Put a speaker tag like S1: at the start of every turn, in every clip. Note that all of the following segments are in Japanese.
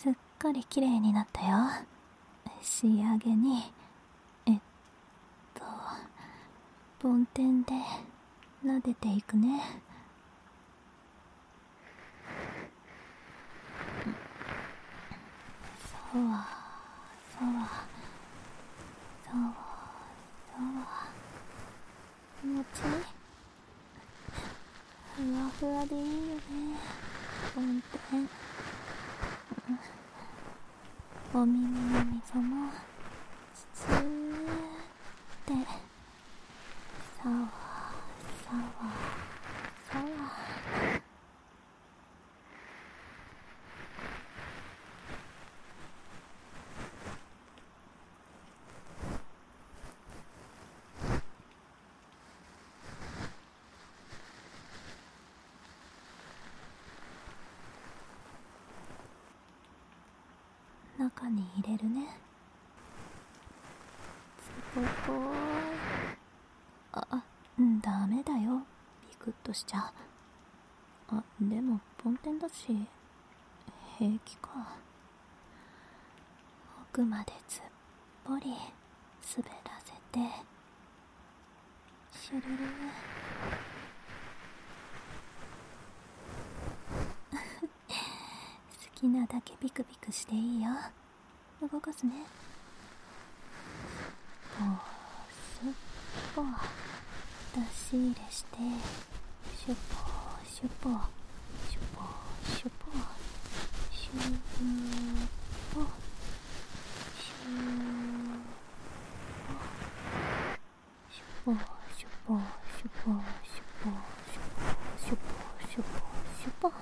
S1: すっかり綺麗になったよ。仕上げに梵天で撫でていくね。そうはそうはそうそう気持ちいい。ふわふわでいいよね、梵天。お耳の溝もスーってさわさわさわ。中に入れるね。すごい。ダメだよ、ビクッとしちゃ。でも梵天だし平気か。奥までずっぽり滑らせてシュルル好きなだけビクビクしていいよ。動かすね。スッポ出し入れしてシュポシュポシュポシュポシュポシュポシュポシュポシュポシュポシュポシュポシュポシュポ。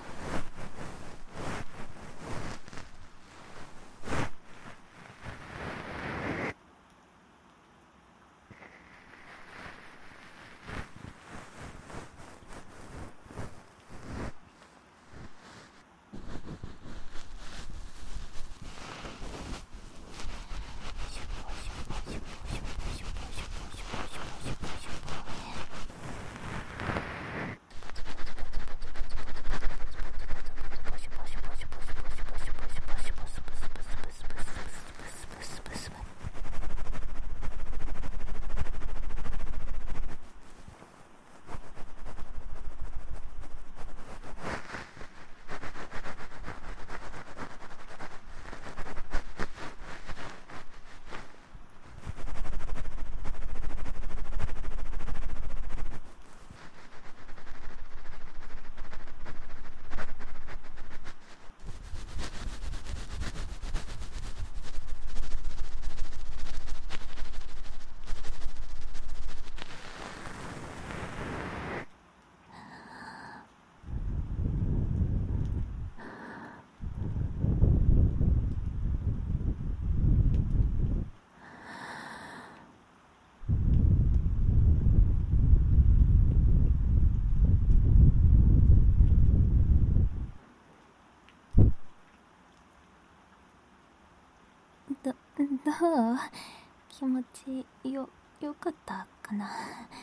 S1: どう？気持ちよかったかな。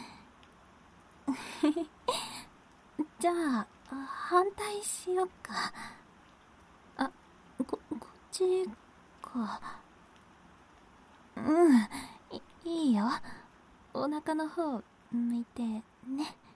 S1: じゃあ反対しよっか。こっちか。いいよ。お腹の方向いてね。